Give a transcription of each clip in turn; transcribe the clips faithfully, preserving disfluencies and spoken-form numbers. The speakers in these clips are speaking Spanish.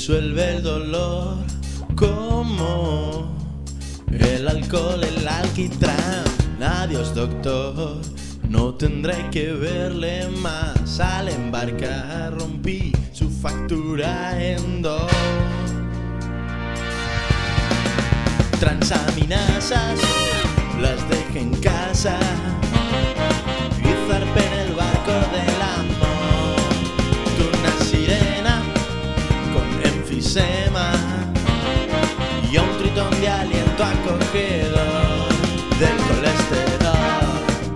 disuelve el dolor como el alcohol, el alquitrán. Adiós doctor, no tendré que verle más. Al embarcar rompí su factura en dos. Transaminasas las dejé en casa y zarpé en el barco del amor. Tú una sirena con enfisema y un tritón de aliento acogedor del colesterol.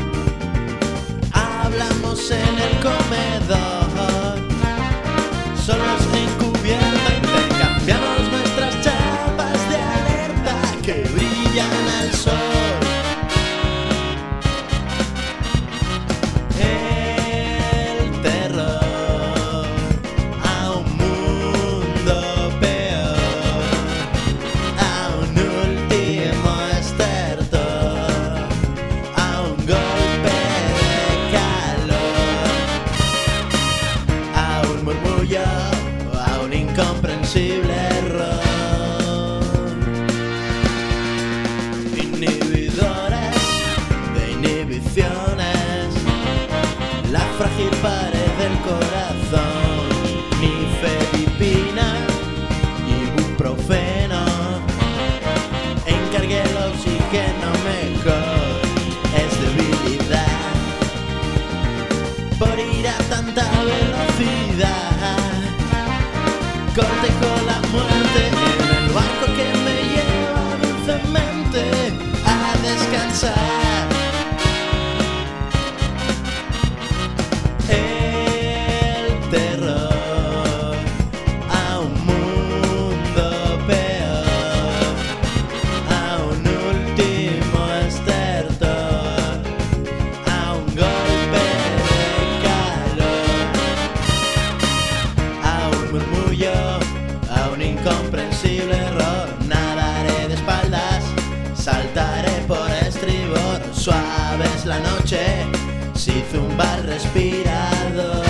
Hablamos en el comedor, solos encubierta, intercambiamos nuestras chapas de alerta que brillan al sol. El terror a un mundo peor, a un último estertor, a un golpe de calor, a un murmullo, a un incomprensible error. Inhibidores de inhibiciones, la frágil pared del corazón, ni fedipina, ibuprofeno, encargué el oxígeno mejor, es debilidad por ir a tanta velocidad. Cortejo la muerte en el barco que me lleva dulcemente a descansar. El terror a un mundo peor, a un último estertor, a un golpe de calor, a un murmullo, a un incomprensible error. Nadaré de espaldas, saltaré por estribor. Suave es la noche si zumba el respirador.